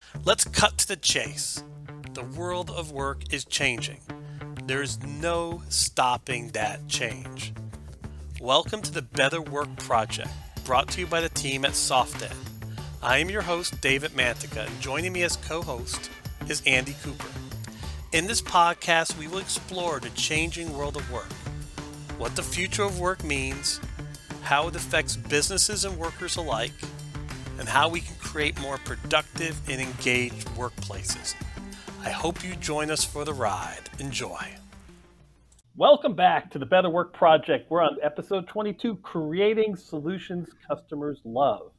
Let's cut to the chase. The world of work is changing. There's no stopping that change. Welcome to the Better Work Project, brought to you by the team at SoftEd. I am your host, David Mantica, and joining me as co-host is Andy Cooper. In this podcast, we will explore the changing world of work, what the future of work means, how it affects businesses and workers alike, and how we can create more productive and engaged workplaces. I hope you join us for the ride. Enjoy. Welcome back to the Better Work Project. We're on episode 22, Creating Solutions Customers Love.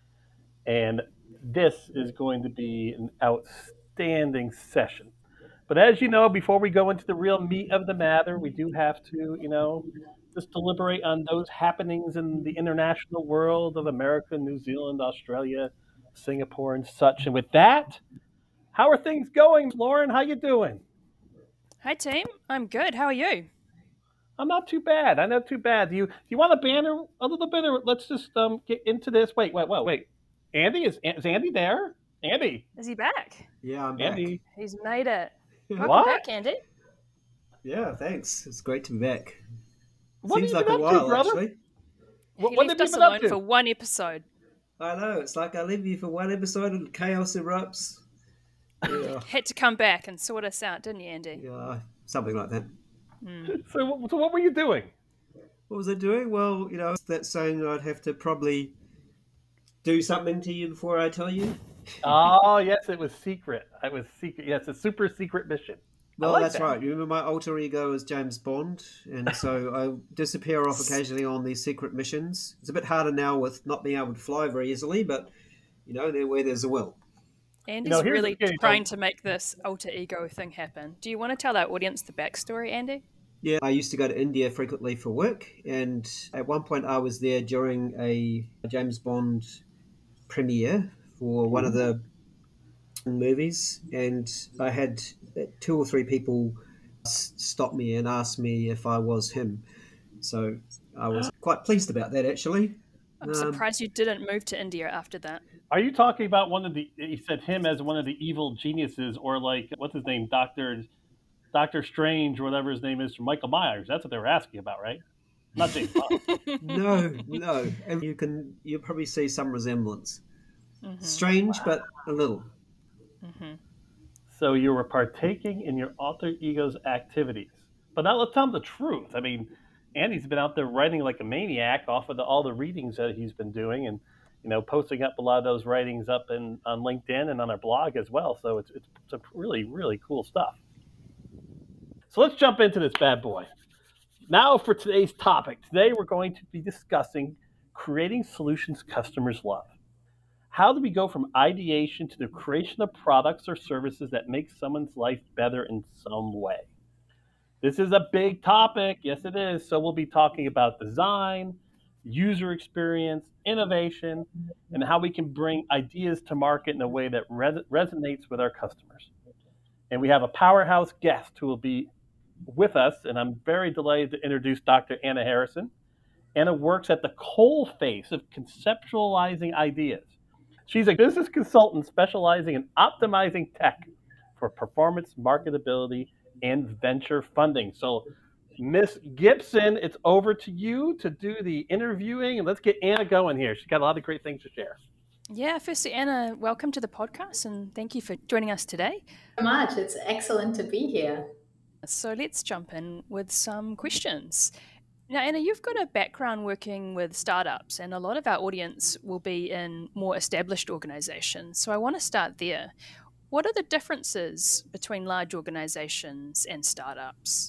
And this is going to be an outstanding session. But as you know, before we go into the real meat of the matter, we do have to, just deliberate on those happenings in the international world of America, New Zealand, Australia, Singapore, and such. And with that, how are things going, Lauren? How you doing? Hi team, I'm good. How are you? I'm not too bad. I'm not too bad. Do you want to banner a little bit, or let's just get into this? Wait. Andy, is Andy there? Andy, Is he back? Yeah, I'm back. Andy, He's made it. Welcome what? back, Andy. Yeah, thanks. It's great to be back. What have Seems you like been a up to, while, brother? actually. He What left have you us been up alone to? for one episode. I know. It's like I leave you for one episode and chaos erupts. Yeah, Had to come back and sort us out, didn't you, Andy? yeah, something like that. So what were you doing? What was I doing? Well, that saying I'd have to probably do something to you before I tell you. Oh, yes, it was secret. It was secret. Yes, a super secret mission. I Well, like that's that. right. You remember my alter ego is James Bond, and so I disappear off occasionally on these secret missions. It's a bit harder now with not being able to fly very easily, but where there's a will. Andy's Here's really okay, trying to make this alter ego thing happen. Do you want to tell our audience the backstory, Andy? Yeah, I used to go to India frequently for work, and at one point I was there during a James Bond premiere for one of the movies, and I had two or three people stop me and ask me if I was him. So I was quite pleased about that, actually. I'm surprised you didn't move to India after that. Are you talking about you said him as one of the evil geniuses, or like, what's his name, Doctor Strange, or whatever his name is, from Michael Myers? That's what they were asking about, right? Not James Bond. No, and you'll probably see some resemblance. Strange, but a little. So you were partaking in your alter ego's activities. But now let's tell him the truth. I mean, Andy's been out there writing like a maniac off of all the readings that he's been doing, and posting up a lot of those writings up on LinkedIn and on our blog as well. So it's some really, really cool stuff. So let's jump into this bad boy. Now for today's topic. Today we're going to be discussing creating solutions customers love. How do we go from ideation to the creation of products or services that make someone's life better in some way? This is a big topic. Yes, it is. So we'll be talking about design, user experience, innovation, and how we can bring ideas to market in a way that resonates with our customers. And we have a powerhouse guest who will be with us, and I'm very delighted to introduce Dr. Anna Harrison. Anna works at the coalface of conceptualizing ideas. She's a business consultant specializing in optimizing tech for performance, marketability, and venture funding. So, Miss Gibson, it's over to you to do the interviewing, and let's get Anna going here. She's got a lot of great things to share. Yeah, firstly, Anna, welcome to the podcast and thank you for joining us today. So much. It's excellent to be here. So let's jump in with some questions. Now, Anna, you've got a background working with startups, and a lot of our audience will be in more established organizations. So I want to start there. What are the differences between large organizations and startups?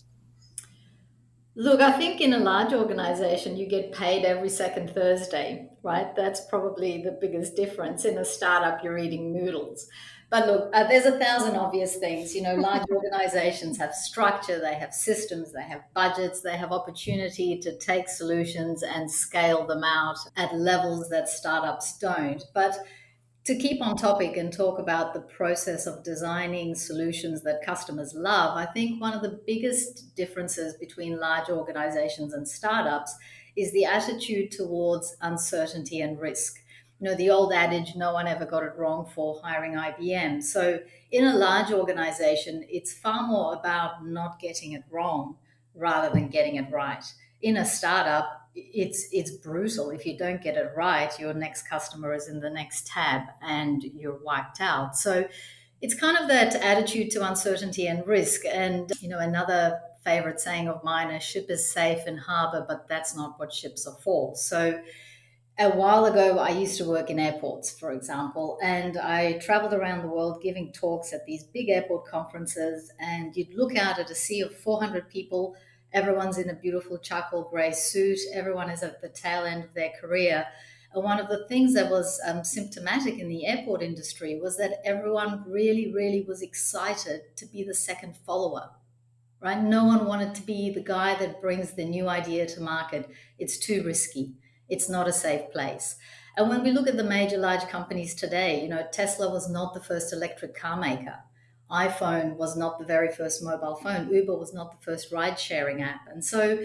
Look, I think in a large organization, you get paid every second Thursday, right? That's probably the biggest difference. In a startup, you're eating noodles. But look, there's 1,000 obvious things. Large organizations have structure, they have systems, they have budgets, they have opportunity to take solutions and scale them out at levels that startups don't. But to keep on topic and talk about the process of designing solutions that customers love, I think one of the biggest differences between large organizations and startups is the attitude towards uncertainty and risk. the old adage, no one ever got it wrong for hiring IBM. So in a large organization, it's far more about not getting it wrong rather than getting it right. In a startup, it's brutal. If you don't get it right, your next customer is in the next tab and you're wiped out. So it's kind of that attitude to uncertainty and risk. And, another favorite saying of mine is ship is safe in harbor, but that's not what ships are for. So a while ago, I used to work in airports, for example, and I traveled around the world giving talks at these big airport conferences. And you'd look out at a sea of 400 people. Everyone's in a beautiful charcoal gray suit. Everyone is at the tail end of their career. And one of the things that was symptomatic in the airport industry was that everyone really, really was excited to be the second follower, right? No one wanted to be the guy that brings the new idea to market. It's too risky. It's not a safe place. And when we look at the major large companies today, Tesla was not the first electric car maker. iPhone was not the very first mobile phone. Uber was not the first ride-sharing app. And so,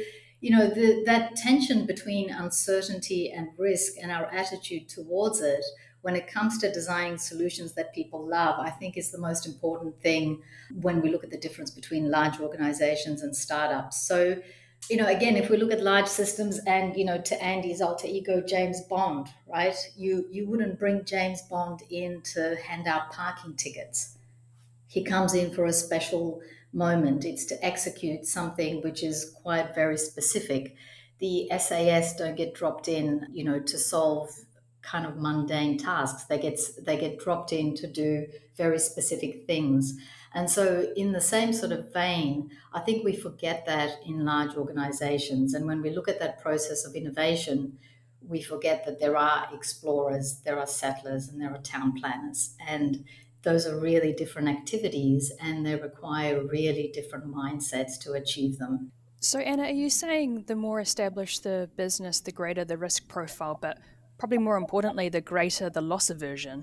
that tension between uncertainty and risk and our attitude towards it when it comes to designing solutions that people love, I think is the most important thing when we look at the difference between large organizations and startups. So, again, if we look at large systems and, to Andy's alter ego, James Bond, right? You wouldn't bring James Bond in to hand out parking tickets. He comes in for a special moment. It's to execute something which is quite very specific. The SAS don't get dropped in, to solve kind of mundane tasks. They get dropped in to do very specific things. And so in the same sort of vein, I think we forget that in large organizations. And when we look at that process of innovation, we forget that there are explorers, there are settlers, and there are town planners. And those are really different activities and they require really different mindsets to achieve them. So Anna, are you saying the more established the business, the greater the risk profile, but probably more importantly, the greater the loss aversion?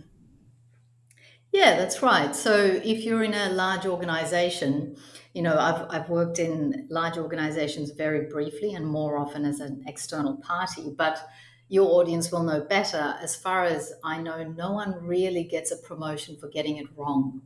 Yeah, that's right. So if you're in a large organization, I've worked in large organizations very briefly and more often as an external party, but your audience will know better. As far as I know, no one really gets a promotion for getting it wrong.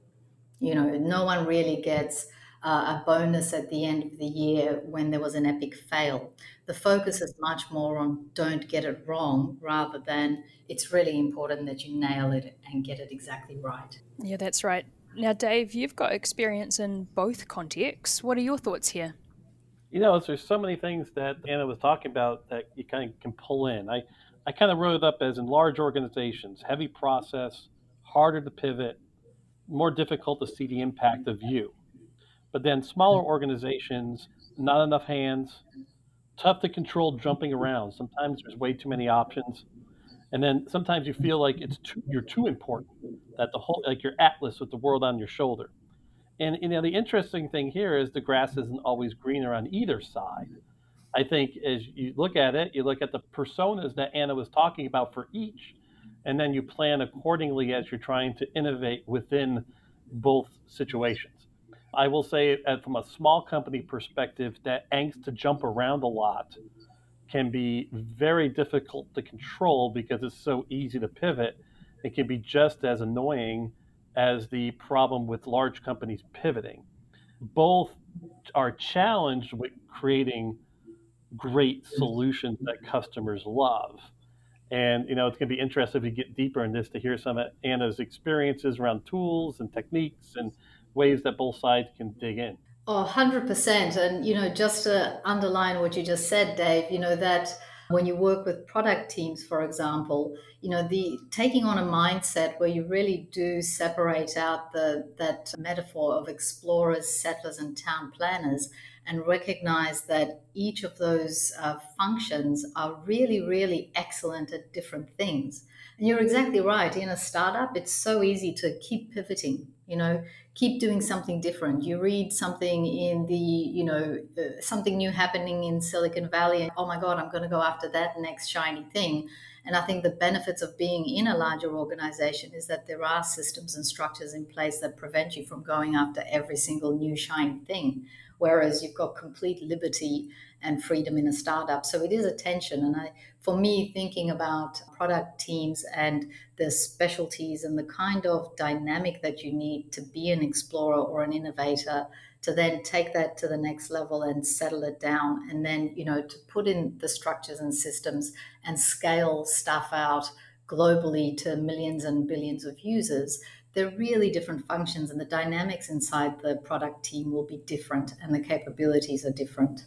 No one really gets a bonus at the end of the year when there was an epic fail. The focus is much more on don't get it wrong rather than it's really important that you nail it and get it exactly right. Yeah, that's right. Now, Dave, you've got experience in both contexts. What are your thoughts here? There's so many things that Anna was talking about that you kind of can pull in. I kind of wrote it up as in large organizations, heavy process, harder to pivot, more difficult to see the impact of you. But then smaller organizations, not enough hands, tough to control jumping around. Sometimes there's way too many options. And then sometimes you feel like you're too important, that like you're Atlas with the world on your shoulder. And the interesting thing here is the grass isn't always greener on either side. I think as you look at it, you look at the personas that Anna was talking about for each, and then you plan accordingly as you're trying to innovate within both situations. I will say from a small company perspective, that angst to jump around a lot can be very difficult to control because it's so easy to pivot. It can be just as annoying as the problem with large companies pivoting. Both are challenged with creating great solutions that customers love. And, it's going to be interesting if we get deeper in this to hear some of Anna's experiences around tools and techniques and ways that both sides can dig in. Oh, 100%. And, just to underline what you just said, Dave, that when you work with product teams, for example, the taking on a mindset where you really do separate out that metaphor of explorers, settlers, and town planners and recognize that each of those functions are really, really excellent at different things. And you're exactly right. In a startup, it's so easy to keep pivoting, keep doing something different. You read something in the, something new happening in Silicon Valley, and oh my God, I'm going to go after that next shiny thing. And I think the benefits of being in a larger organization is that there are systems and structures in place that prevent you from going after every single new shiny thing. whereas you've got complete liberty and freedom in a startup. So it is a tension. And for me, thinking about product teams and the specialties and the kind of dynamic that you need to be an explorer or an innovator, to then take that to the next level and settle it down, and then, to put in the structures and systems and scale stuff out globally to millions and billions of users, they're really different functions, and the dynamics inside the product team will be different and the capabilities are different.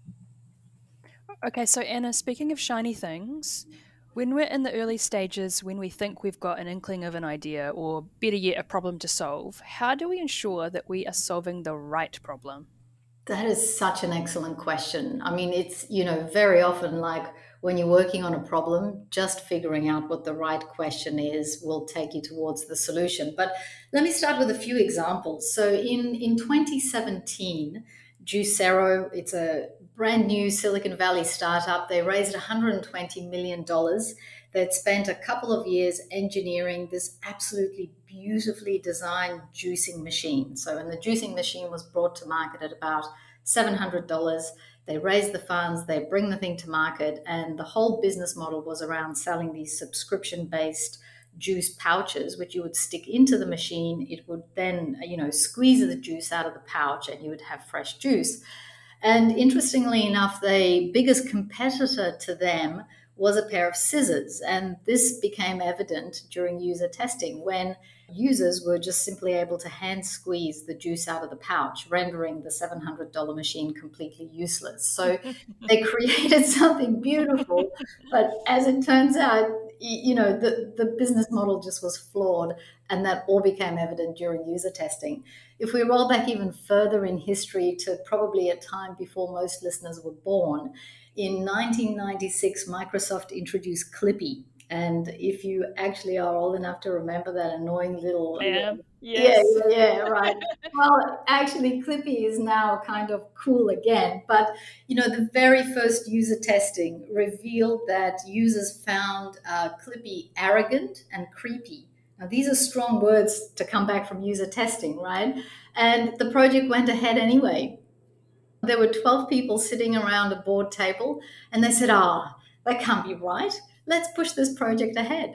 Okay, so Anna, speaking of shiny things, when we're in the early stages, when we think we've got an inkling of an idea, or better yet, a problem to solve, how do we ensure that we are solving the right problem? That is such an excellent question. I mean, it's, very often like when you're working on a problem, just figuring out what the right question is will take you towards the solution. But let me start with a few examples. So in 2017, Juicero, it's a brand new Silicon Valley startup. They raised $120 million. They'd spent a couple of years engineering this absolutely beautifully designed juicing machine. So when the juicing machine was brought to market at about $700, they raise the funds, they bring the thing to market, and the whole business model was around selling these subscription-based juice pouches, which you would stick into the machine. It would then, squeeze the juice out of the pouch, and you would have fresh juice. And interestingly enough, the biggest competitor to them was a pair of scissors. And this became evident during user testing when users were just simply able to hand squeeze the juice out of the pouch, rendering the $700 machine completely useless. So they created something beautiful, but as it turns out, the business model just was flawed, and that all became evident during user testing. If we roll back even further in history to probably a time before most listeners were born, in 1996, Microsoft introduced Clippy. And if you actually are old enough to remember that annoying little... Yes. Yeah, right. Well, actually, Clippy is now kind of cool again. But, the very first user testing revealed that users found Clippy arrogant and creepy. Now, these are strong words to come back from user testing, right? And the project went ahead anyway. There were 12 people sitting around a board table, and they said, that can't be right. Let's push this project ahead.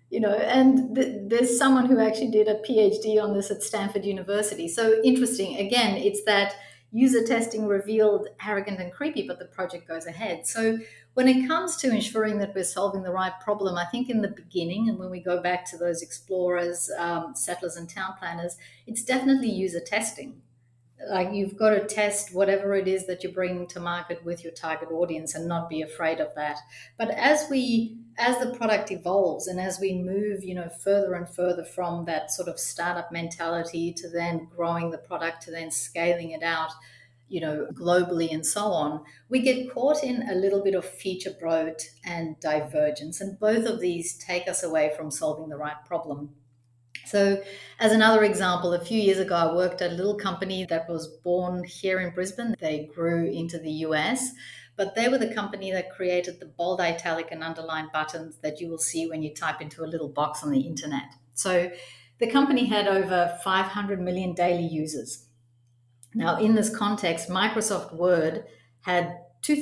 And there's someone who actually did a PhD on this at Stanford University. So interesting. Again, it's that user testing revealed arrogant and creepy, but the project goes ahead. So when it comes to ensuring that we're solving the right problem, I think in the beginning, and when we go back to those explorers, settlers, and town planners, it's definitely user testing. Like, you've got to test whatever it is that you're bringing to market with your target audience and not be afraid of that. But as the product evolves and as we move, further and further from that sort of startup mentality to then growing the product to then scaling it out, globally and so on, we get caught in a little bit of feature bloat and divergence. And both of these take us away from solving the right problem. So as another example, a few years ago, I worked at a little company that was born here in Brisbane. They grew into the US, but they were the company that created the bold, italic, and underline buttons that you will see when you type into a little box on the internet. So the company had over 500 million daily users. Now, in this context, Microsoft Word had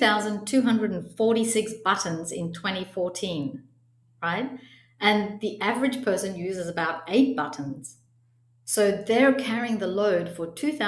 2,246 buttons in 2014, right? And the average person uses about 8 buttons. So they're carrying the load for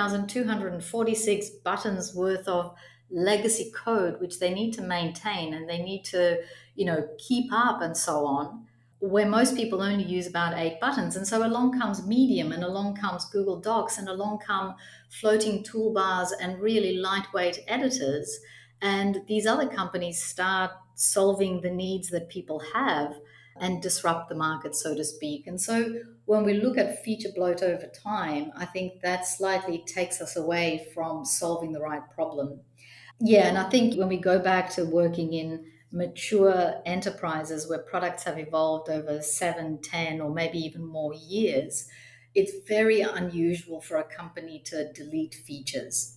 2,246 buttons worth of legacy code, which they need to maintain and they need to, keep up and so on, where most people only use about 8 buttons. And so along comes Medium, and along comes Google Docs, and along come floating toolbars and really lightweight editors. And these other companies start solving the needs that people have and disrupt the market, so to speak. And so when we look at feature bloat over time, I think that slightly takes us away from solving the right problem. Yeah, and I think when we go back to working in mature enterprises where products have evolved over 7, 10, or maybe even more years, it's very unusual for a company to delete features.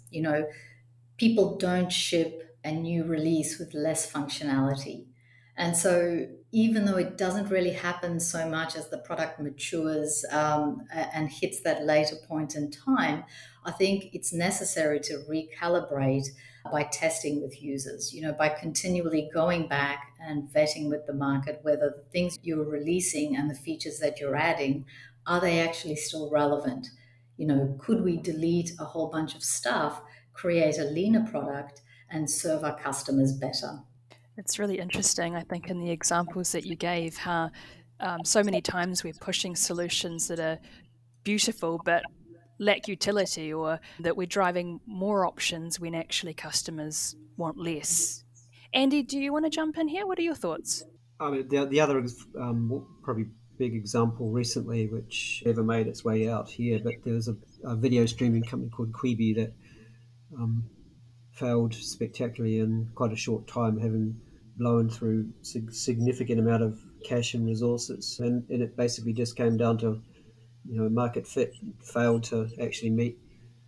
People don't ship a new release with less functionality. And so even though it doesn't really happen so much as the product matures and hits that later point in time, I think it's necessary to recalibrate by testing with users, by continually going back and vetting with the market whether the things you're releasing and the features that you're adding, are they actually still relevant? Could we delete a whole bunch of stuff, create a leaner product, and serve our customers better? It's really interesting, I think, in the examples that you gave, how so many times we're pushing solutions that are beautiful but lack utility, or that we're driving more options when actually customers want less. Andy, do you want to jump in here? What are your thoughts? I mean, the other probably big example recently, which never made its way out here, but there was a video streaming company called Quibi that failed spectacularly in quite a short time, having blown through significant amount of cash and resources, and it basically just came down to market fit failed to actually meet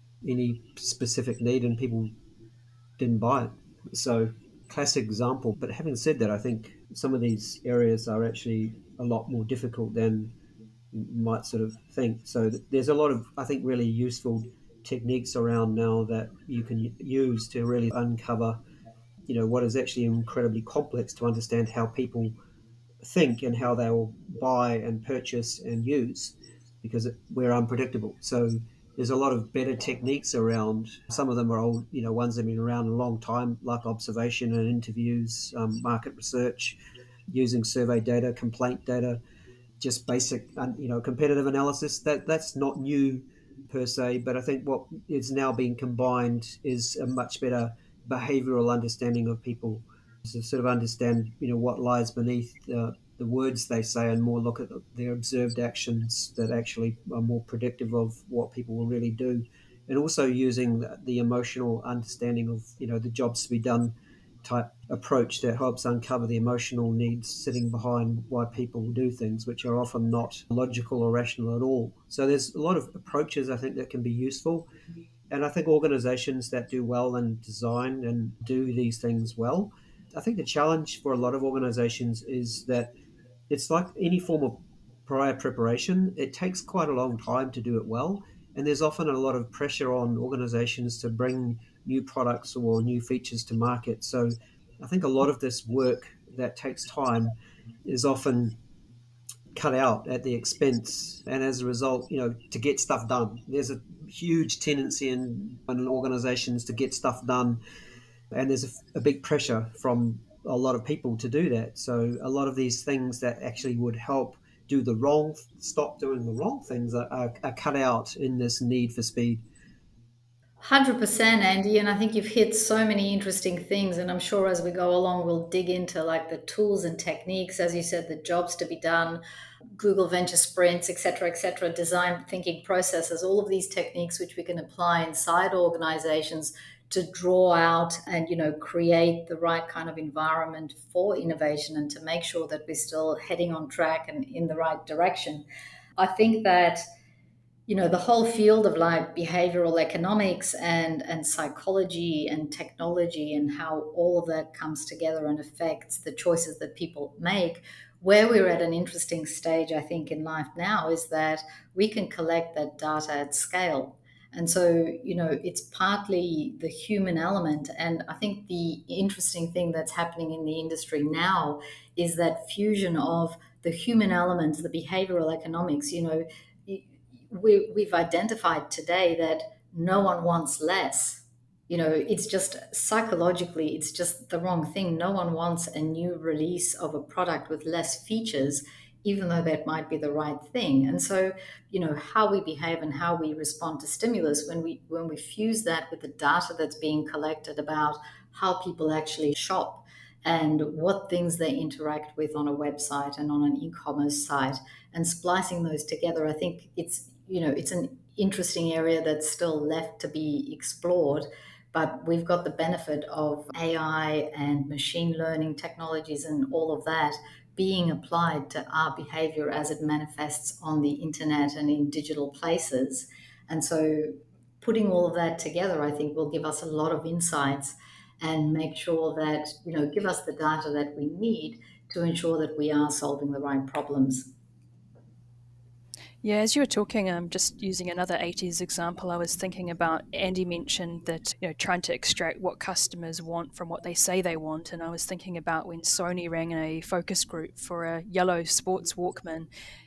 any specific need, and people didn't buy it. So classic example. But having said that, I think some of these areas are actually a lot more difficult than you might sort of think. So there's a lot of, I think, really useful techniques around now that you can use to really uncover what is actually incredibly complex to understand how people think and how they will buy and purchase and use, because we're unpredictable. So there's a lot of better techniques around. Some of them are old, ones that have been around a long time, like observation and interviews, market research, using survey data, complaint data, just basic, competitive analysis. That's not new per se, but I think what is now being combined is a much better behavioral understanding of people, to sort of understand, what lies beneath the words they say, and more look at their observed actions that actually are more predictive of what people will really do, and also using the emotional understanding of, the jobs to be done type approach that helps uncover the emotional needs sitting behind why people do things, which are often not logical or rational at all. So there's a lot of approaches, I think, that can be useful. And I think organizations that do well and design and do these things well, I think the challenge for a lot of organizations is that it's like any form of prior preparation. It takes quite a long time to do it well. And there's often a lot of pressure on organizations to bring new products or new features to market. So I think a lot of this work that takes time is often cut out at the expense. And as a result, to get stuff done, there's a huge tendency in organizations to get stuff done. And there's a big pressure from a lot of people to do that. So a lot of these things that actually would help stop doing the wrong things are cut out in this need for speed. 100%, Andy, and I think you've hit so many interesting things, and I'm sure as we go along we'll dig into like the tools and techniques, as you said, the jobs to be done, Google Venture Sprints, etc., design thinking processes, all of these techniques which we can apply inside organizations to draw out and create the right kind of environment for innovation, and to make sure that we're still heading on track and in the right direction. I think that the whole field of like behavioral economics and psychology and technology, and how all of that comes together and affects the choices that people make, where we're at an interesting stage, I think, in life now, is that we can collect that data at scale. And so, it's partly the human element. And I think the interesting thing that's happening in the industry now is that fusion of the human element, the behavioral economics. We've identified today that no one wants less. It's just psychologically, it's just the wrong thing. No one wants a new release of a product with less features, even though that might be the right thing. And so, how we behave and how we respond to stimulus, when we fuse that with the data that's being collected about how people actually shop and what things they interact with on a website and on an e-commerce site, and splicing those together, I think it's an interesting area that's still left to be explored. But we've got the benefit of AI and machine learning technologies and all of that being applied to our behavior as it manifests on the internet and in digital places. And so putting all of that together, I think, will give us a lot of insights and make sure that, give us the data that we need to ensure that we are solving the right problems. Yeah, as you were talking, I'm just using another 80s example. I was thinking about Andy mentioned that, trying to extract what customers want from what they say they want. And I was thinking about when Sony ran a focus group for a yellow sports Walkman,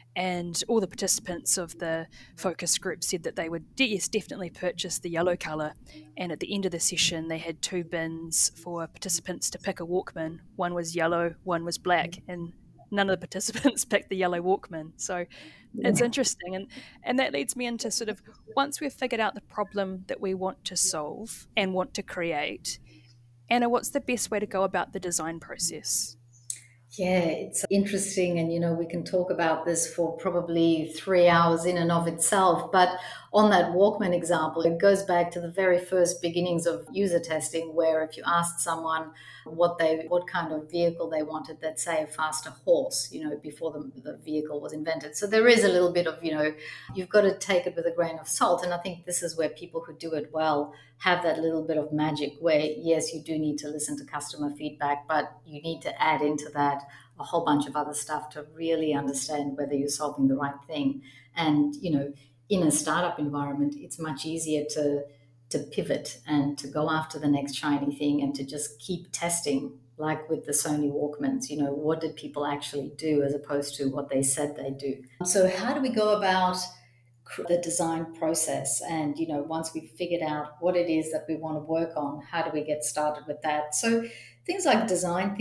and all the participants of the focus group said that they would yes, definitely purchase the yellow color. And at the end of the session, they had two bins for participants to pick a Walkman. One was yellow, one was black, and none of the participants picked the yellow Walkman. So it's interesting, and that leads me into sort of, once we've figured out the problem that we want to solve and want to create, Anna, what's the best way to go about the design process? Yeah, it's interesting. And, we can talk about this for probably 3 hours in and of itself. But on that Walkman example, it goes back to the very first beginnings of user testing, where if you asked someone what kind of vehicle they wanted, they'd say a faster horse, before the vehicle was invented. So there is a little bit of, you've got to take it with a grain of salt. And I think this is where people who do it well have that little bit of magic where, yes, you do need to listen to customer feedback, but you need to add into that a whole bunch of other stuff to really understand whether you're solving the right thing. And, in a startup environment, it's much easier to pivot and to go after the next shiny thing and to just keep testing, like with the Sony Walkmans. What did people actually do as opposed to what they said they do? So how do we go about the design process? And, once we've figured out what it is that we want to work on, how do we get started with that? So things like design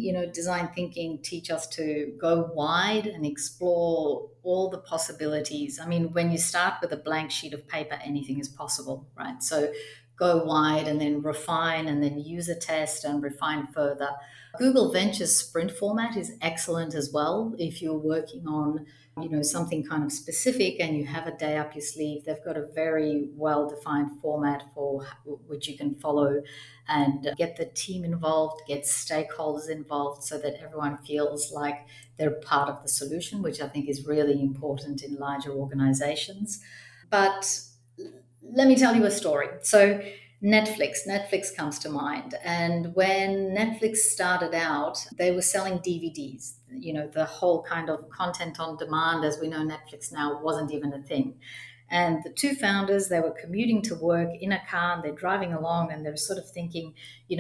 thinking teach us to go wide and explore all the possibilities. I mean, when you start with a blank sheet of paper, anything is possible, right? So go wide and then refine and then user test and refine further. Google Ventures sprint format is excellent as well. If you're working on something kind of specific and you have a day up your sleeve, they've got a very well-defined format for which you can follow and get the team involved, get stakeholders involved so that everyone feels like they're part of the solution, which I think is really important in larger organizations. But let me tell you a story. So Netflix comes to mind. And when Netflix started out, they were selling DVDs. The whole kind of content on demand, as we know Netflix now, wasn't even a thing. And the two founders, they were commuting to work in a car and they're driving along and they're sort of thinking,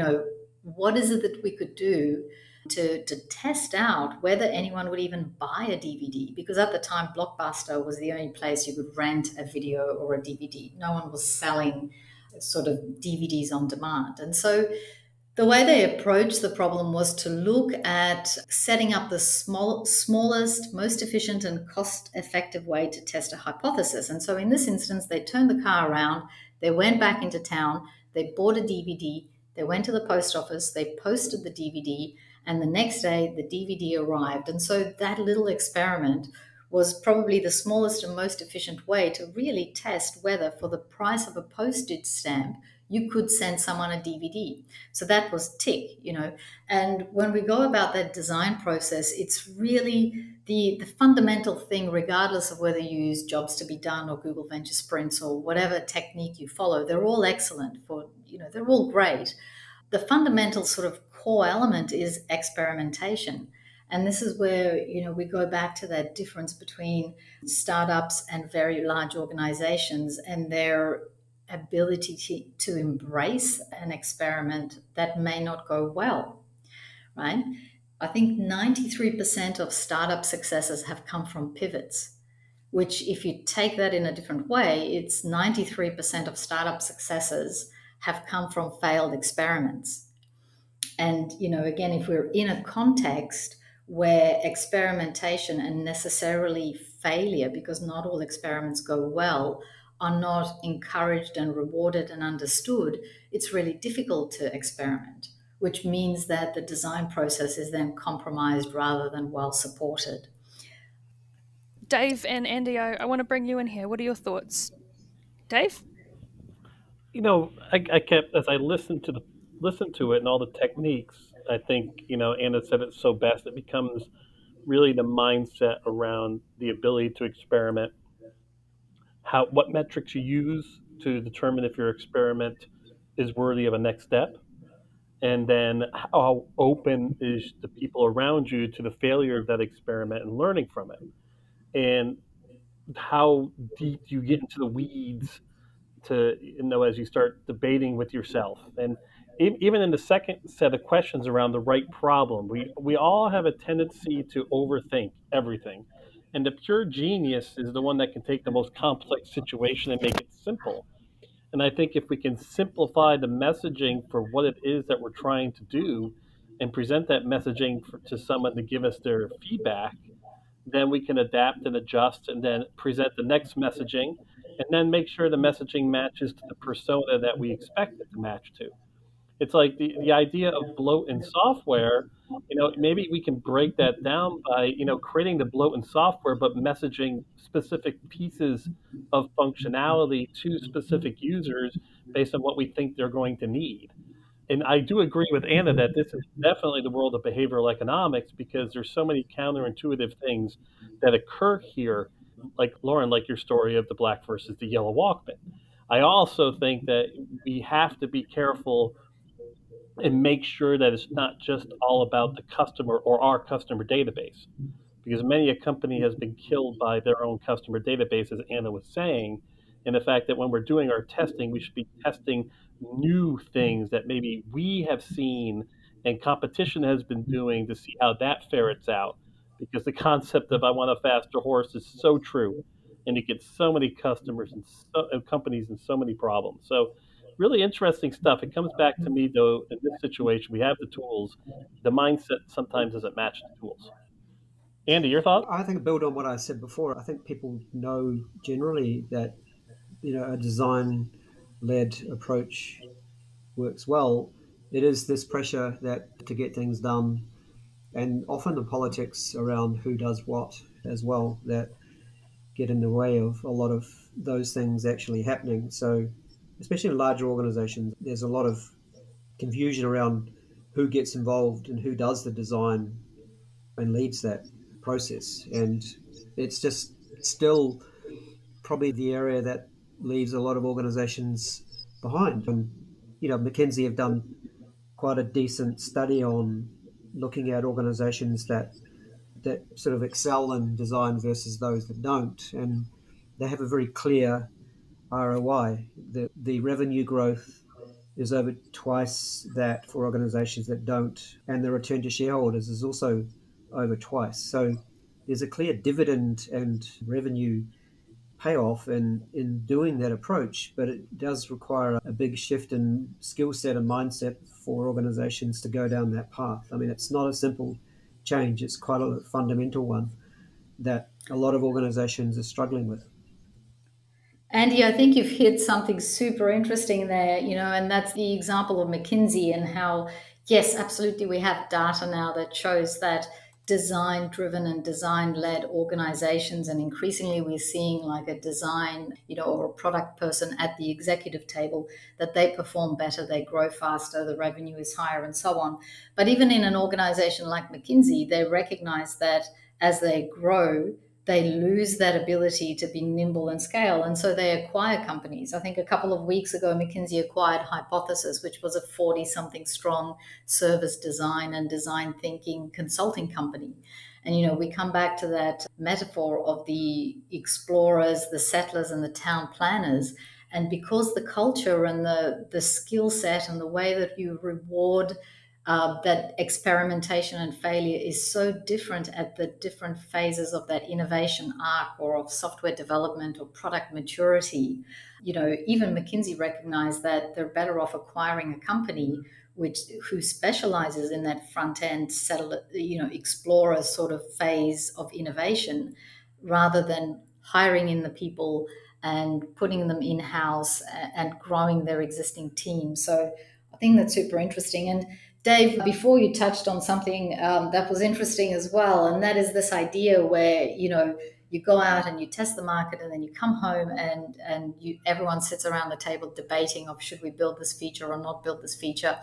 what is it that we could do to test out whether anyone would even buy a DVD? Because at the time, Blockbuster was the only place you could rent a video or a DVD. No one was selling sort of DVDs on demand. And so the way they approached the problem was to look at setting up the smallest, most efficient and cost-effective way to test a hypothesis. And so in this instance, they turned the car around, they went back into town, they bought a DVD, they went to the post office, they posted the DVD, and the next day the DVD arrived. And so that little experiment was probably the smallest and most efficient way to really test whether, for the price of a postage stamp, you could send someone a DVD. So that was tick, And when we go about that design process, it's really the fundamental thing, regardless of whether you use Jobs to be Done or Google Venture Sprints or whatever technique you follow. They're all excellent they're all great. The fundamental sort of core element is experimentation. And this is where, we go back to that difference between startups and very large organizations and their ability to embrace an experiment that may not go well, right? I think 93% of startup successes have come from pivots, which if you take that in a different way, it's 93% of startup successes have come from failed experiments. And, again, if we're in a context where experimentation and necessarily failure, because not all experiments go well, are not encouraged and rewarded and understood, it's really difficult to experiment, which means that the design process is then compromised rather than well supported. Dave and Andy, I want to bring you in here. What are your thoughts? Dave? I kept, as I listened to it and all the techniques, I think, Anna said it so best, it becomes really the mindset around the ability to experiment, what metrics you use to determine if your experiment is worthy of a next step, and then how open is the people around you to the failure of that experiment and learning from it, and how deep you get into the weeds to, as you start debating with yourself. And even in the second set of questions around the right problem, we all have a tendency to overthink everything, and the pure genius is the one that can take the most complex situation and make it simple. And I think if we can simplify the messaging for what it is that we're trying to do and present that messaging to someone to give us their feedback, then we can adapt and adjust and then present the next messaging, and then make sure the messaging matches to the persona that we expect it to match to. It's like the idea of bloat in software, maybe we can break that down by, creating the bloat in software, but messaging specific pieces of functionality to specific users based on what we think they're going to need. And I do agree with Anna that this is definitely the world of behavioral economics, because there's so many counterintuitive things that occur here, like Lauren, like your story of the black versus the yellow Walkman. I also think that we have to be careful and make sure that it's not just all about the customer or our customer database, because many a company has been killed by their own customer database, as Anna was saying. And the fact that when we're doing our testing, we should be testing new things that maybe we have seen and competition has been doing to see how that ferrets out. Because the concept of I want a faster horse is so true, and it gets so many customers and companies and so many problems. So really interesting stuff. It comes back to me, though, in this situation, we have the tools. The mindset sometimes doesn't match the tools. Andy, your thought? I think build on what I said before. I think people know generally that a design-led approach works well. It is this pressure that to get things done, and often the politics around who does what as well, that get in the way of a lot of those things actually happening. So, especially in larger organizations, there's a lot of confusion around who gets involved and who does the design and leads that process. And it's just still probably the area that leaves a lot of organizations behind. And, McKinsey have done quite a decent study on looking at organizations that sort of excel in design versus those that don't. And they have a very clear ROI. The revenue growth is over twice that for organizations that don't, and the return to shareholders is also over twice. So there's a clear dividend and revenue payoff in doing that approach, but it does require a big shift in skill set and mindset for organizations to go down that path. I mean, it's not a simple change, it's quite a fundamental one that a lot of organizations are struggling with. Andy, I think you've hit something super interesting there, and that's the example of McKinsey and how, yes, absolutely, we have data now that shows that design-driven and design-led organizations, and increasingly we're seeing like a design, or a product person at the executive table, that they perform better, they grow faster, the revenue is higher, and so on. But even in an organization like McKinsey, they recognize that as they grow, they lose that ability to be nimble and scale. And so they acquire companies. I think a couple of weeks ago, McKinsey acquired Hypothesis, which was a 40-something strong service design and design thinking consulting company. And, we come back to that metaphor of the explorers, the settlers, and the town planners. And because the culture and the skill set and the way that you reward that experimentation and failure is so different at the different phases of that innovation arc, or of software development or product maturity. Even McKinsey recognized that they're better off acquiring a company who specializes in that front end explorer sort of phase of innovation, rather than hiring in the people and putting them in-house and growing their existing team. So I think that's super interesting. And Dave, before you touched on something that was interesting as well, and that is this idea where, you go out and you test the market, and then you come home and everyone sits around the table debating of should we build this feature or not build this feature.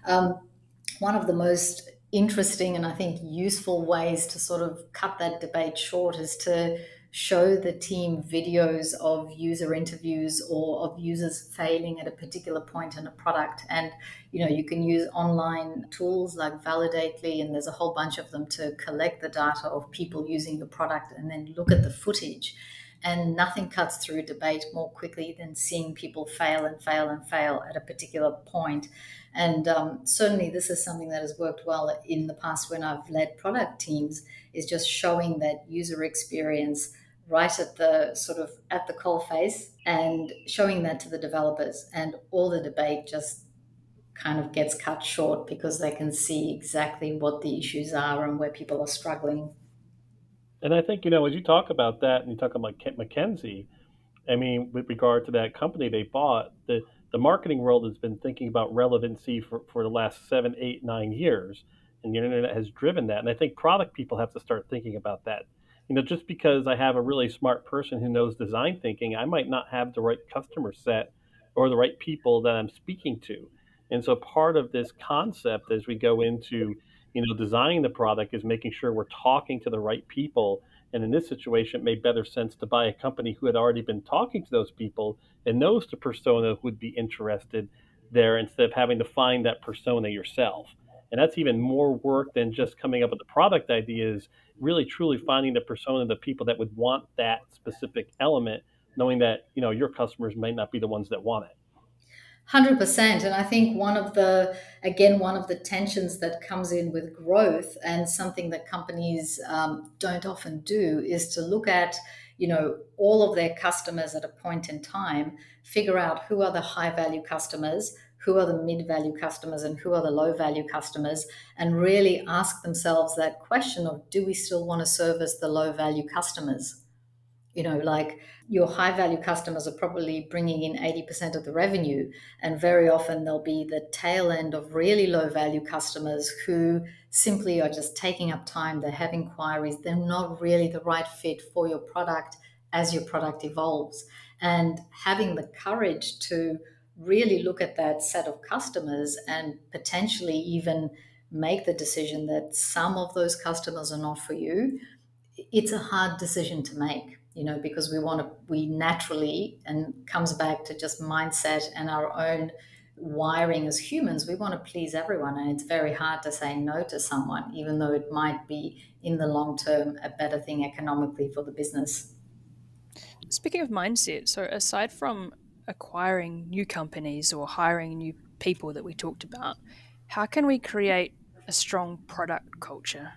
One of the most interesting and I think useful ways to sort of cut that debate short is to show the team videos of user interviews or of users failing at a particular point in a product. And, you can use online tools like Validately, and there's a whole bunch of them to collect the data of people using your product and then look at the footage. And nothing cuts through debate more quickly than seeing people fail and fail and fail at a particular point. And certainly this is something that has worked well in the past when I've led product teams, is just showing that user experience right at the at the coal face and showing that to the developers. And all the debate just kind of gets cut short because they can see exactly what the issues are and where people are struggling. And I think, as you talk about that and you talk about McKinsey, I mean, with regard to that company they bought, the marketing world has been thinking about relevancy for the last 7, 8, 9 years. And the internet has driven that. And I think product people have to start thinking about that. Just because I have a really smart person who knows design thinking, I might not have the right customer set or the right people that I'm speaking to. And so part of this concept as we go into, designing the product is making sure we're talking to the right people. And in this situation, it made better sense to buy a company who had already been talking to those people and knows the persona who would be interested there instead of having to find that persona yourself. And that's even more work than just coming up with the product ideas, really truly finding the persona, the people that would want that specific element, knowing that, your customers may not be the ones that want it. 100%. And I think one of the tensions that comes in with growth, and something that companies don't often do, is to look at, all of their customers at a point in time, figure out who are the high value customers, who are the mid value customers, and who are the low value customers, and really ask themselves that question of, do we still want to service the low value customers? Like, your high value customers are probably bringing in 80% of the revenue. And very often there'll be the tail end of really low value customers who simply are just taking up time. They have inquiries. They're not really the right fit for your product as your product evolves. And having the courage to really look at that set of customers and potentially even make the decision that some of those customers are not for you, it's a hard decision to make, because we naturally, and comes back to just mindset and our own wiring as humans, we want to please everyone. And it's very hard to say no to someone, even though it might be in the long term a better thing economically for the business. Speaking of mindset, so aside from acquiring new companies or hiring new people that we talked about, how can we create a strong product culture?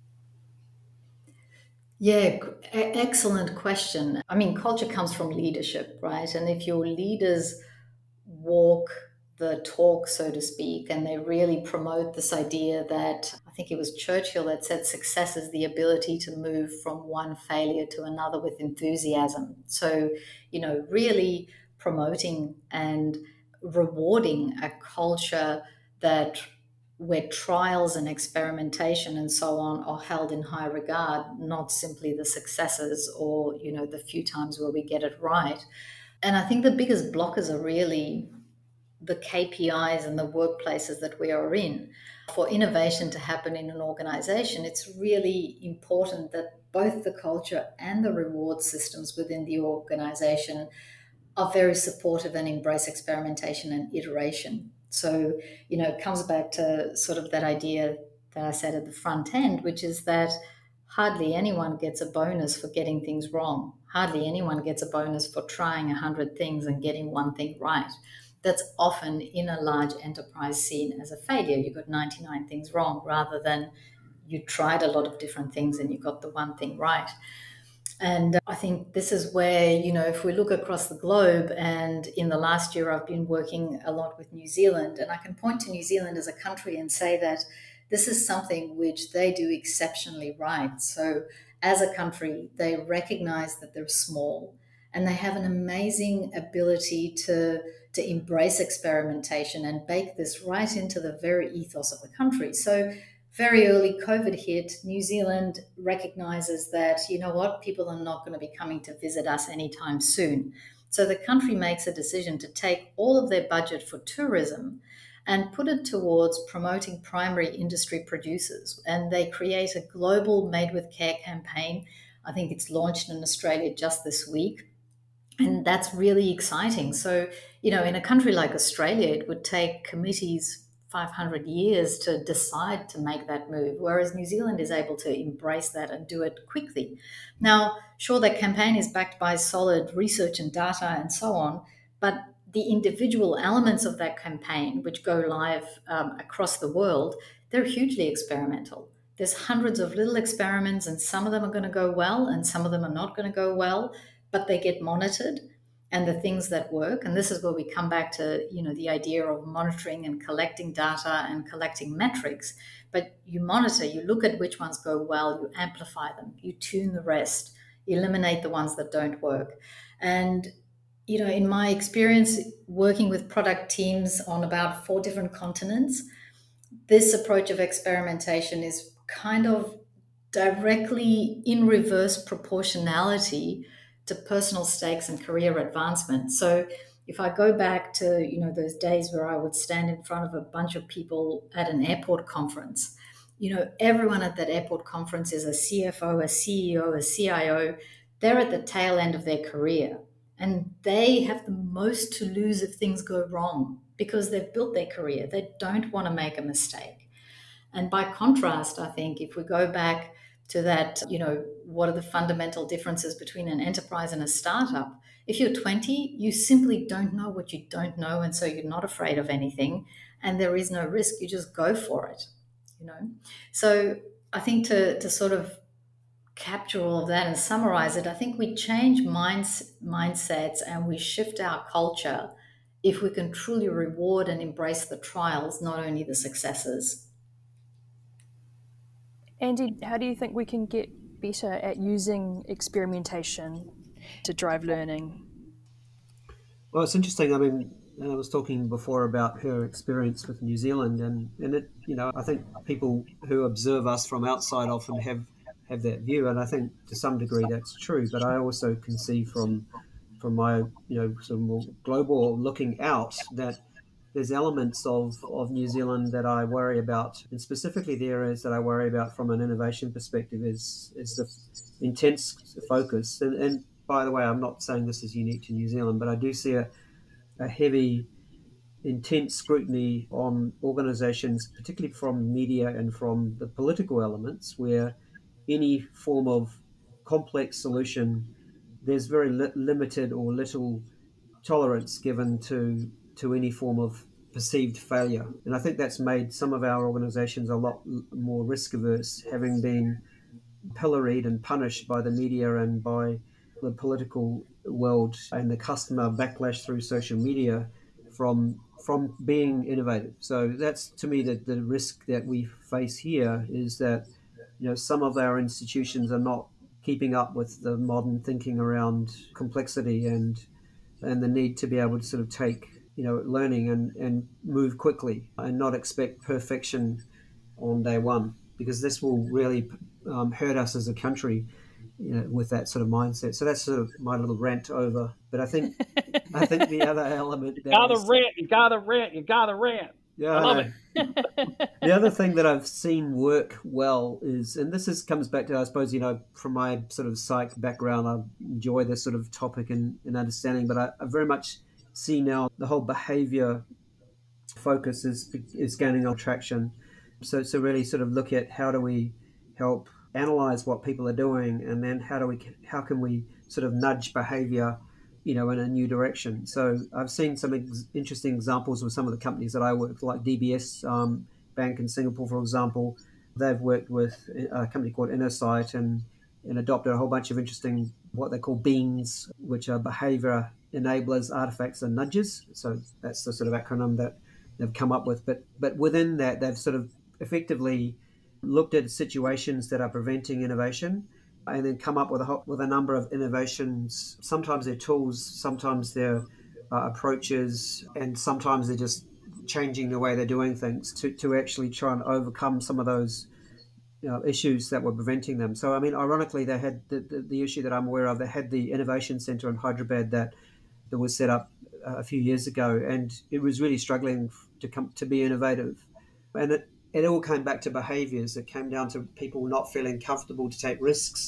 Yeah, excellent question. I mean, culture comes from leadership, right? And if your leaders walk the talk, so to speak, and they really promote this idea that, I think it was Churchill that said, success is the ability to move from one failure to another with enthusiasm. So, really promoting and rewarding a culture where trials and experimentation and so on are held in high regard, not simply the successes or, the few times where we get it right. And I think the biggest blockers are really the KPIs and the workplaces that we are in. For innovation to happen in an organization, it's really important that both the culture and the reward systems within the organization are very supportive and embrace experimentation and iteration. So, it comes back to sort of that idea that I said at the front end, which is that hardly anyone gets a bonus for getting things wrong. Hardly anyone gets a bonus for trying 100 things and getting one thing right. That's often in a large enterprise seen as a failure. You got 99 things wrong, rather than you tried a lot of different things and you got the one thing right. And I think this is where, if we look across the globe, and in the last year, I've been working a lot with New Zealand, and I can point to New Zealand as a country and say that this is something which they do exceptionally right. So as a country, they recognize that they're small, and they have an amazing ability to embrace experimentation and bake this right into the very ethos of the country. So very early COVID hit, New Zealand recognizes that, people are not going to be coming to visit us anytime soon. So the country makes a decision to take all of their budget for tourism and put it towards promoting primary industry producers. And they create a global Made with Care campaign. I think it's launched in Australia just this week. And that's really exciting. So, in a country like Australia, it would take committees 500 years to decide to make that move, whereas New Zealand is able to embrace that and do it quickly. Now, sure, that campaign is backed by solid research and data and so on, but the individual elements of that campaign, which go live across the world, they're hugely experimental. There's hundreds of little experiments, and some of them are going to go well, and some of them are not going to go well, but they get monitored, and the things that work. And this is where we come back to, the idea of monitoring and collecting data and collecting metrics. But you monitor, you look at which ones go well, you amplify them, you tune the rest, eliminate the ones that don't work. And in my experience working with product teams on about 4 different continents, this approach of experimentation is kind of directly in reverse proportionality to personal stakes and career advancement. So if I go back to, those days where I would stand in front of a bunch of people at an airport conference, everyone at that airport conference is a CFO, a CEO, a CIO. They're at the tail end of their career, and they have the most to lose if things go wrong because they've built their career. They don't want to make a mistake. And by contrast, I think if we go back to that, what are the fundamental differences between an enterprise and a startup? If you're 20, you simply don't know what you don't know, and so you're not afraid of anything, and there is no risk. You just go for it, So I think to sort of capture all of that and summarize it, I think we change mindsets and we shift our culture if we can truly reward and embrace the trials, not only the successes. Andy, how do you think we can get better at using experimentation to drive learning? Well, it's interesting. I mean, I was talking before about her experience with New Zealand, and it, I think people who observe us from outside often have that view, and I think to some degree that's true. But I also can see from my sort of more global looking out that there's elements of New Zealand that I worry about, and specifically the areas that I worry about from an innovation perspective is the intense focus. And by the way, I'm not saying this is unique to New Zealand, but I do see a heavy, intense scrutiny on organizations, particularly from media and from the political elements, where any form of complex solution, there's very limited or little tolerance given to any form of perceived failure. And I think that's made some of our organizations a lot more risk averse, having been pilloried and punished by the media and by the political world and the customer backlash through social media from being innovative. So that's, to me, the risk that we face here is that some of our institutions are not keeping up with the modern thinking around complexity and the need to be able to sort of take learning and move quickly and not expect perfection on day one, because this will really hurt us as a country with that sort of mindset. So that's sort of my little rant over. But I think the other element you gotta rant. Yeah, I love it. The other thing that I've seen work well is, and this comes back to, I suppose, from my sort of psych background, I enjoy this sort of topic and understanding, but I very much see now the whole behavior focus is gaining on traction. So really sort of look at how do we help analyze what people are doing, and then how can we sort of nudge behavior in a new direction. So I've seen some interesting examples with some of the companies that I work with, like DBS Bank in Singapore, for example. They've worked with a company called Innosight and adopted a whole bunch of interesting, what they call beans, which are behavior enablers, artifacts, and nudges. So that's the sort of acronym that they've come up with. But within that, they've sort of effectively looked at situations that are preventing innovation, and then come up with a number of innovations. Sometimes they're tools, sometimes they're approaches, and sometimes they're just changing the way they're doing things to actually try and overcome some of those issues that were preventing them. So, I mean, ironically, they had the issue that I'm aware of. They had the Innovation Centre in Hyderabad that was set up a few years ago, and it was really struggling to be innovative. And it all came back to behaviours. It came down to people not feeling comfortable to take risks,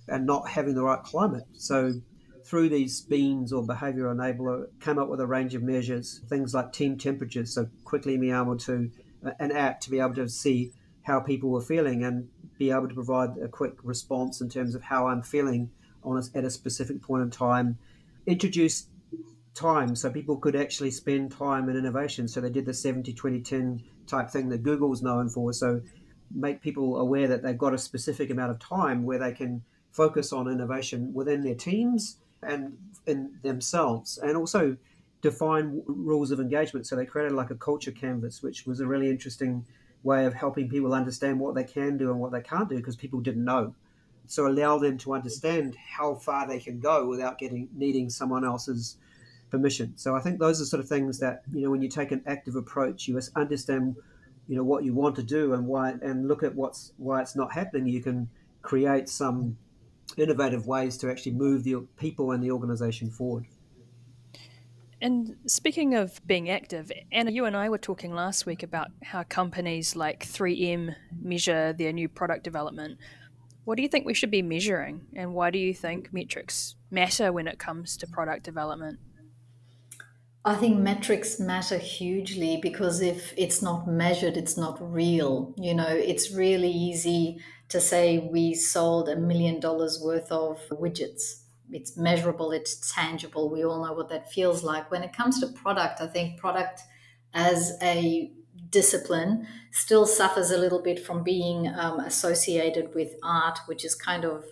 and not having the right climate. So through these beans or behavioral enabler, came up with a range of measures, things like team temperatures, so quickly being able to, an app to be able to see how people were feeling and be able to provide a quick response in terms of how I'm feeling at a specific point in time. Introduce time so people could actually spend time in innovation. So they did the 70-20-10 type thing that Google's known for. So make people aware that they've got a specific amount of time where they can focus on innovation within their teams and in themselves, and also define rules of engagement. So they created like a culture canvas, which was a really interesting way of helping people understand what they can do and what they can't do, because people didn't know. So allow them to understand how far they can go without needing someone else's permission. So I think those are sort of things that, when you take an active approach, you understand, what you want to do and why, and look at why it's not happening. You can create some innovative ways to actually move the people and the organization forward. And speaking of being active, Anna, you and I were talking last week about how companies like 3M measure their new product development. What do you think we should be measuring, and why do you think metrics matter when it comes to product development? I think metrics matter hugely, because if it's not measured, it's not real. It's really easy to say we sold $1 million worth of widgets. It's measurable, it's tangible. We all know what that feels like. When it comes to product, I think product as a discipline still suffers a little bit from being associated with art, which is kind of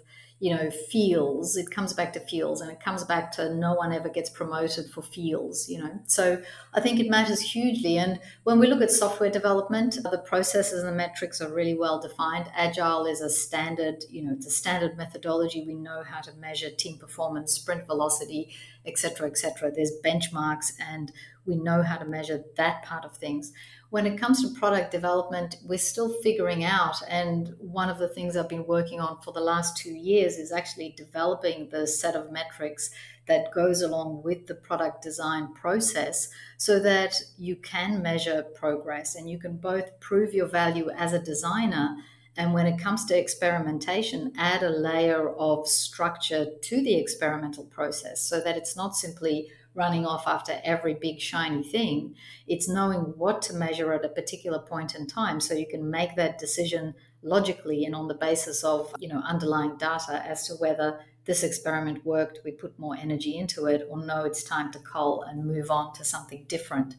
feels. It comes back to feels, and it comes back to no one ever gets promoted for feels. So I think it matters hugely. And when we look at software development, the processes and the metrics are really well defined. Agile is a standard, it's a standard methodology. We know how to measure team performance, sprint velocity, etc., etc. There's benchmarks, and we know how to measure that part of things. When it comes to product development, we're still figuring out. And one of the things I've been working on for the last 2 years is actually developing the set of metrics that goes along with the product design process, so that you can measure progress and you can both prove your value as a designer, and when it comes to experimentation, add a layer of structure to the experimental process, so that it's not simply running off after every big shiny thing. It's knowing what to measure at a particular point in time, so you can make that decision logically and on the basis of underlying data as to whether this experiment worked, we put more energy into it, or no, it's time to cull and move on to something different.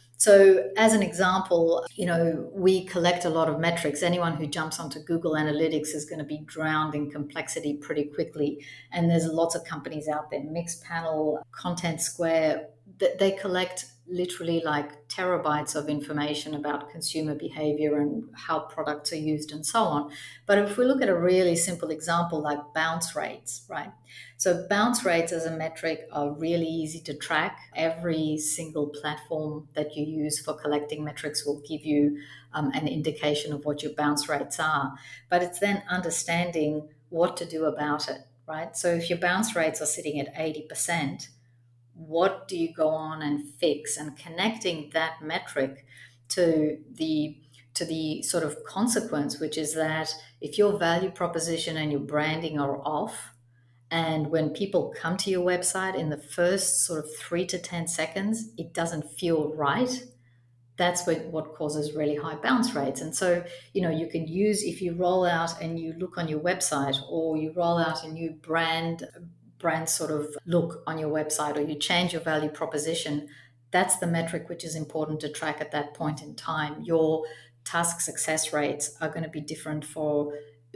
So as an example, we collect a lot of metrics. Anyone who jumps onto Google Analytics is going to be drowned in complexity pretty quickly. And there's lots of companies out there, Mixpanel, Content Square, that they collect literally like terabytes of information about consumer behavior and how products are used and so on. But if we look at a really simple example like bounce rates, right? So bounce rates as a metric are really easy to track. Every single platform that you use for collecting metrics will give you an indication of what your bounce rates are. But it's then understanding what to do about it, right? So if your bounce rates are sitting at 80%, what do you go on and fix, and connecting that metric to the sort of consequence, which is that if your value proposition and your branding are off, and when people come to your website in the first sort of 3 to 10 seconds, it doesn't feel right, that's what causes really high bounce rates. And so, you can use, if you roll out and you look on your website, or you roll out a new brand sort of look on your website, or you change your value proposition, that's the metric which is important to track at that point in time. Your task success rates are going to be different for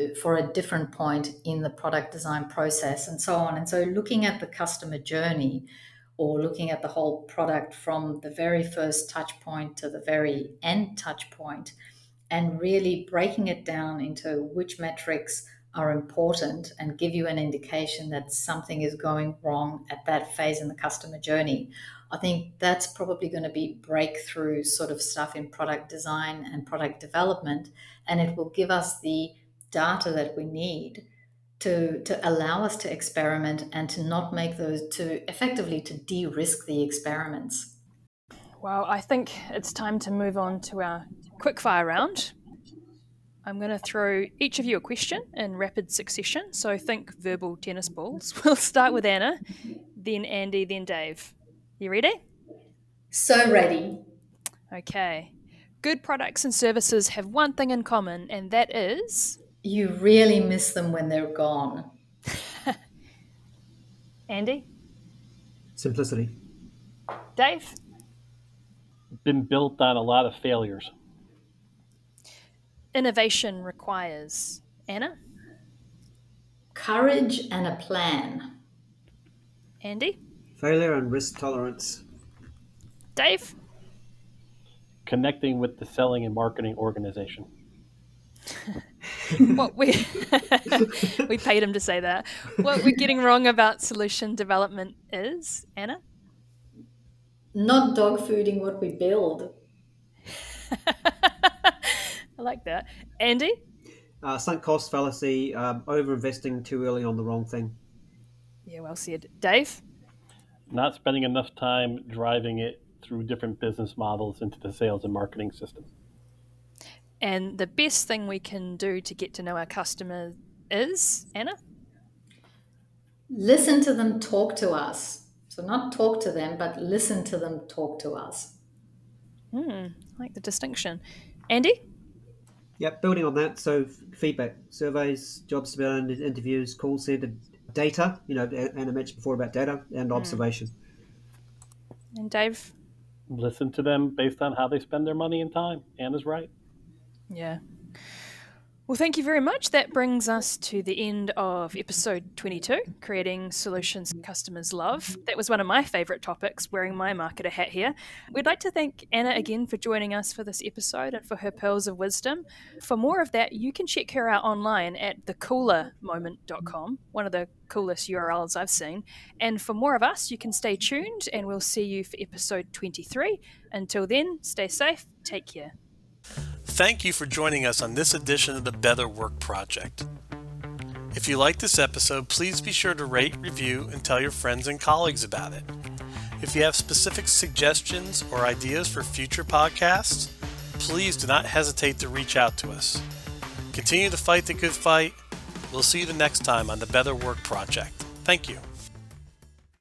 a different point in the product design process, and so on. And so looking at the customer journey, or looking at the whole product from the very first touch point to the very end touch point, and really breaking it down into which metrics are important and give you an indication that something is going wrong at that phase in the customer journey. I think that's probably going to be breakthrough sort of stuff in product design and product development, and it will give us the data that we need to allow us to experiment and to not make those, to effectively to de-risk the experiments. Well, I think it's time to move on to our quickfire round. I'm going to throw each of you a question in rapid succession. So think verbal tennis balls. We'll start with Anna, then Andy, then Dave. You ready? So ready. Okay. Good products and services have one thing in common, and that is? You really miss them when they're gone. Andy? Simplicity. Dave? Been built on a lot of failures. Innovation requires? Anna? Courage and a plan. Andy? Failure and risk tolerance. Dave? Connecting with the selling and marketing organization. What we paid him to say that. What we're getting wrong about solution development is, Anna? Not dog fooding what we build. I like that. Andy? Sunk cost fallacy, over-investing too early on the wrong thing. Yeah, well said. Dave? Not spending enough time driving it through different business models into the sales and marketing system. And the best thing we can do to get to know our customer is, Anna? Listen to them talk to us. So not talk to them, but listen to them talk to us. I like the distinction. Andy? Yep, building on that, so feedback, surveys, job surveillance, interviews, call center, data, Anna mentioned before about data, and observation. And Dave? Listen to them based on how they spend their money and time. Anna's right. Yeah. Well, thank you very much. That brings us to the end of episode 22, Creating Solutions Customers Love. That was one of my favourite topics, wearing my marketer hat here. We'd like to thank Anna again for joining us for this episode and for her pearls of wisdom. For more of that, you can check her out online at thecoolermoment.com, one of the coolest URLs I've seen. And for more of us, you can stay tuned, and we'll see you for episode 23. Until then, stay safe, take care. Thank you for joining us on this edition of the Better Work Project. If you like this episode, please be sure to rate, review, and tell your friends and colleagues about it. If you have specific suggestions or ideas for future podcasts, please do not hesitate to reach out to us. Continue to fight the good fight. We'll see you the next time on the Better Work Project. Thank you.